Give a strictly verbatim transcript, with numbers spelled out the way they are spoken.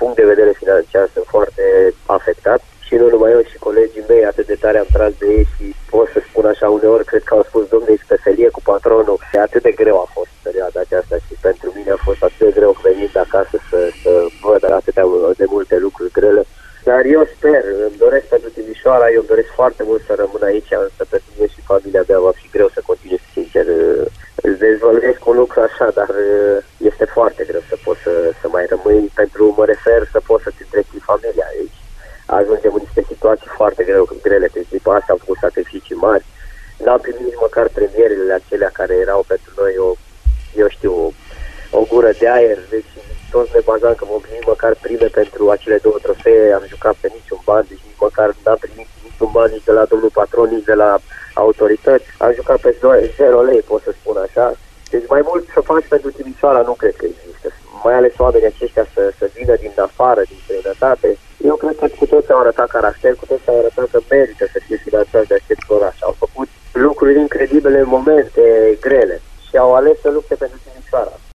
punct de vedere financiar sunt foarte afectat și nu numai eu, și colegii mei atât de tare am tras de ei și pot să spun așa, uneori cred că au spus, domnule, ești pe felie cu patronul. Atât de greu a fost perioada aceasta și pentru mine a fost atât de greu venind acasă să, să văd atâtea de multe lucruri grele. Dar eu sper, îmi doresc pentru Timișoara, eu îmi doresc foarte mult să rămân aici, însă pentru mine și familia mea va fi greu să continui, sincer. Îți dezvăluiesc un lucru așa, dar este foarte greu să poți să, să mai rămâi, pentru, mă refer, să poți să-ți întreții familia aici. Ajungem în niște situații foarte greu, grele, pe ziua asta am făcut sacrificii mari. N-am primit nici măcar premierele acelea care erau pentru noi, o, eu știu, o, o gură de aer, deci toți ne bazam că vom primi măcar prime pentru acele două trofee, am jucat pe niciun ban, deci nici măcar n-am primit niciun ban nici de la domnul patron, nici de la autorități. Am jucat pe zero lei, pot să spun așa. Deci mai mult să faci pentru Timișoara nu cred că există. Mai ales oamenii aceștia să, să vină din afară, din străinătate. Eu cred că cu toți au arătat caracter, cu toți au arătat că merită să fie finanțați de acest oraș. Au făcut lucruri incredibile în momente grele și au ales să lupte pentru Timișoara.